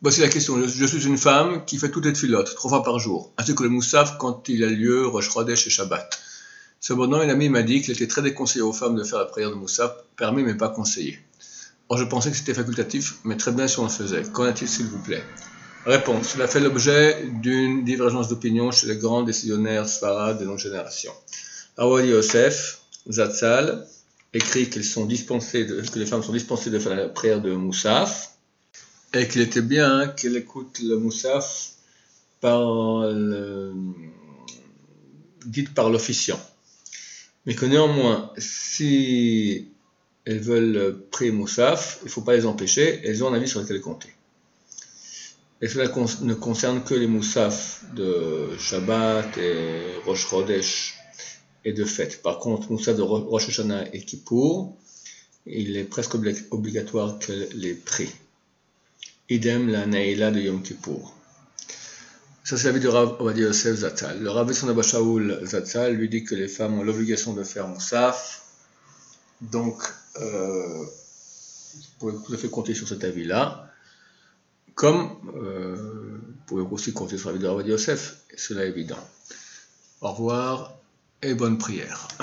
Voici la question. Je suis une femme qui fait toutes les tfilotes 3 fois par jour, ainsi que le moussaf quand il a lieu Rosh Chodesh et Shabbat. Cependant, une amie m'a dit qu'il était très déconseillé aux femmes de faire la prière de moussaf, permis mais pas conseillé. Or, je pensais que c'était facultatif, mais très bien si on le faisait. Qu'en est-il, s'il vous plaît? Réponse. Cela fait l'objet d'une divergence d'opinion chez les grands décisionnaires sfarades de notre génération. Rav Yosef Zatzal écrit que les femmes sont dispensées de faire la prière de moussaf, et qu'il était bien qu'elle écoute le moussaf dite par l'officiant. Mais que néanmoins, si elles veulent prier moussaf, il ne faut pas les empêcher, elles ont un avis sur lequel compter. Et cela ne concerne que les moussaf de Shabbat et Rosh Chodesh et de fête. Par contre, moussaf de Rosh Hashanah et Kippour, il est presque obligatoire qu'elle les prie. Idem la Neila de Yom Kippour. Ça, c'est l'avis de Rav Ovadia Yosef Zatzal. Le Rav Besson Abba Shaul Zatzal lui dit que les femmes ont l'obligation de faire moussaf. Donc, vous pouvez tout à fait compter sur cet avis-là. Comme vous pouvez aussi compter sur l'avis de Rav Ovadia Yosef. Cela est évident. Au revoir et bonne prière.